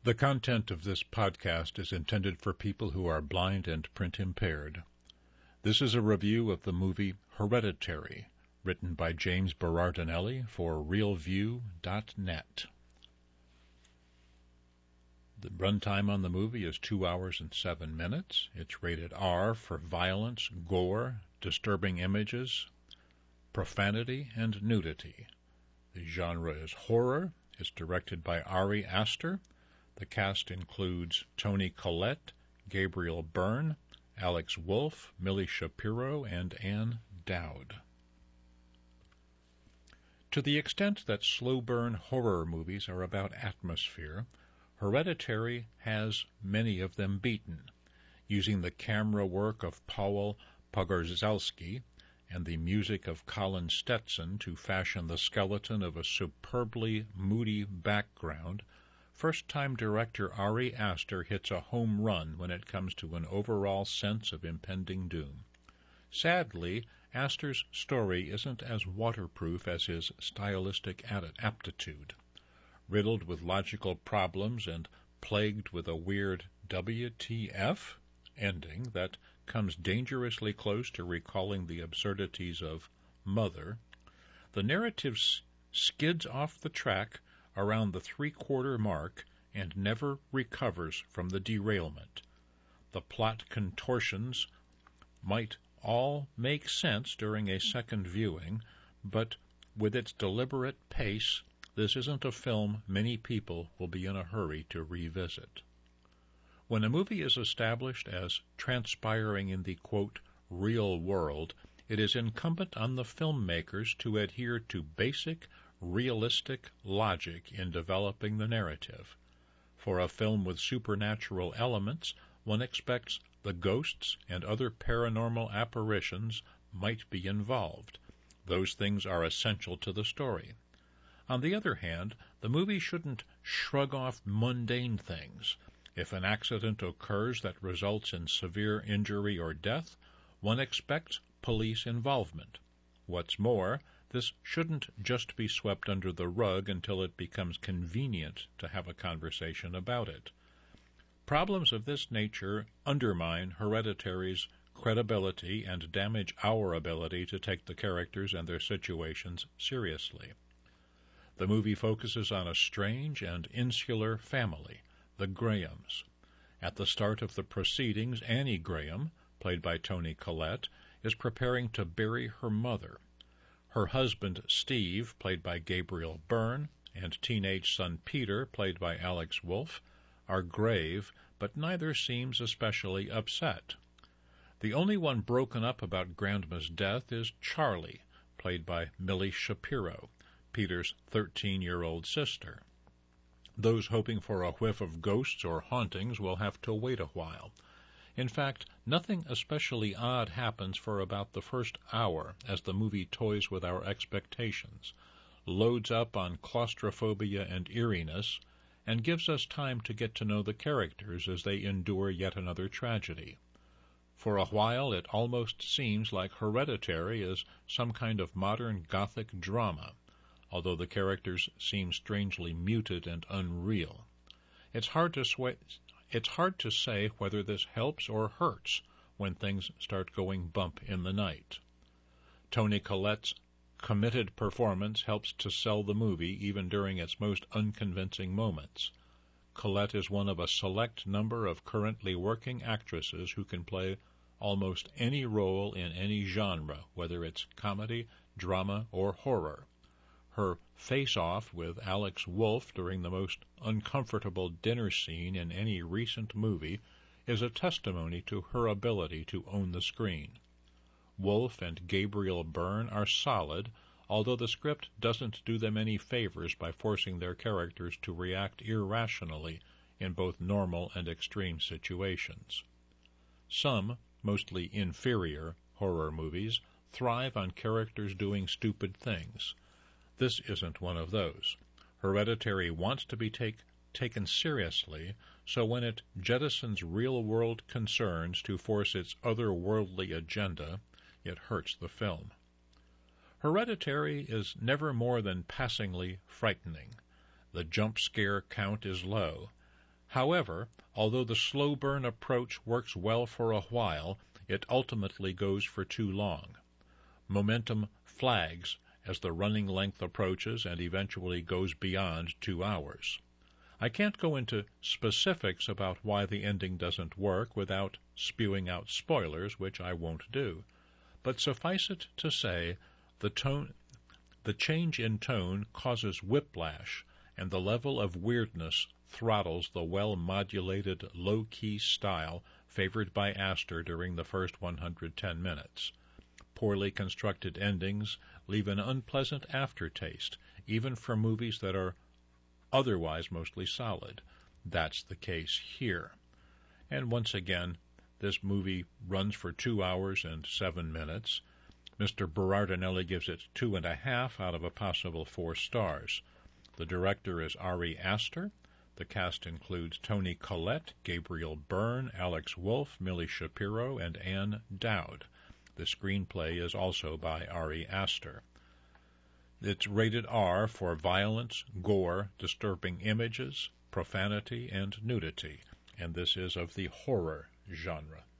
The content of this podcast is intended for people who are blind and print impaired. This is a review of the movie Hereditary, written by James Berardinelli for RealView.net. The runtime on the movie is 2 hours and 7 minutes. It's rated R for violence, gore, disturbing images, profanity, and nudity. The genre is horror. It's directed by Ari Aster. The cast includes Toni Collette, Gabriel Byrne, Alex Wolff, Millie Shapiro, and Ann Dowd. To the extent that slow-burn horror movies are about atmosphere, Hereditary has many of them beaten, using the camera work of Paweł Pogorzelski and the music of Colin Stetson to fashion the skeleton of a superbly moody background. First-time director Ari Aster hits a home run when it comes to an overall sense of impending doom. Sadly, Aster's story isn't as waterproof as his stylistic aptitude. Riddled with logical problems and plagued with a weird WTF ending that comes dangerously close to recalling the absurdities of Mother, the narrative skids off the track around the three-quarter mark and never recovers from the derailment. The plot contortions might all make sense during a second viewing, but with its deliberate pace, this isn't a film many people will be in a hurry to revisit. When a movie is established as transpiring in the, quote, real world, it is incumbent on the filmmakers to adhere to basic, realistic logic in developing the narrative. For a film with supernatural elements, one expects the ghosts and other paranormal apparitions might be involved. Those things are essential to the story. On the other hand, the movie shouldn't shrug off mundane things. If an accident occurs that results in severe injury or death, one expects police involvement. What's more, this shouldn't just be swept under the rug until it becomes convenient to have a conversation about it. Problems of this nature undermine Hereditary's credibility and damage our ability to take the characters and their situations seriously. The movie focuses on a strange and insular family, the Grahams. At the start of the proceedings, Annie Graham, played by Toni Collette, is preparing to bury her mother. Her husband, Steve, played by Gabriel Byrne, and teenage son Peter, played by Alex Wolff, are grave, but neither seems especially upset. The only one broken up about Grandma's death is Charlie, played by Millie Shapiro, Peter's 13-year-old sister. Those hoping for a whiff of ghosts or hauntings will have to wait a while. In fact, nothing especially odd happens for about the first hour as the movie toys with our expectations, loads up on claustrophobia and eeriness, and gives us time to get to know the characters as they endure yet another tragedy. For a while, it almost seems like Hereditary is some kind of modern Gothic drama, although the characters seem strangely muted and unreal. It's hard to say whether this helps or hurts when things start going bump in the night. Toni Collette's committed performance helps to sell the movie even during its most unconvincing moments. Collette is one of a select number of currently working actresses who can play almost any role in any genre, whether it's comedy, drama, or horror. Her face-off with Alex Wolff during the most uncomfortable dinner scene in any recent movie is a testimony to her ability to own the screen. Wolff and Gabriel Byrne are solid, although the script doesn't do them any favors by forcing their characters to react irrationally in both normal and extreme situations. Some, mostly inferior, horror movies thrive on characters doing stupid things. This isn't one of those. Hereditary wants to be taken seriously, so when it jettisons real-world concerns to force its otherworldly agenda, it hurts the film. Hereditary is never more than passingly frightening. The jump scare count is low. However, although the slow burn approach works well for a while, it ultimately goes for too long. Momentum flags as the running length approaches and eventually goes beyond 2 hours. I can't go into specifics about why the ending doesn't work without spewing out spoilers, which I won't do, but suffice it to say the change in tone causes whiplash, and the level of weirdness throttles the well-modulated, low-key style favored by Astor during the first 110 minutes. Poorly constructed endings leave an unpleasant aftertaste, even for movies that are otherwise mostly solid. That's the case here. And once again, this movie runs for 2 hours and 7 minutes. Mr. Berardinelli gives it 2.5 out of a possible 4 stars. The director is Ari Aster. The cast includes Toni Collette, Gabriel Byrne, Alex Wolff, Millie Shapiro, and Ann Dowd. The screenplay is also by Ari Aster. It's rated R for violence, gore, disturbing images, profanity, and nudity, and this is of the horror genre.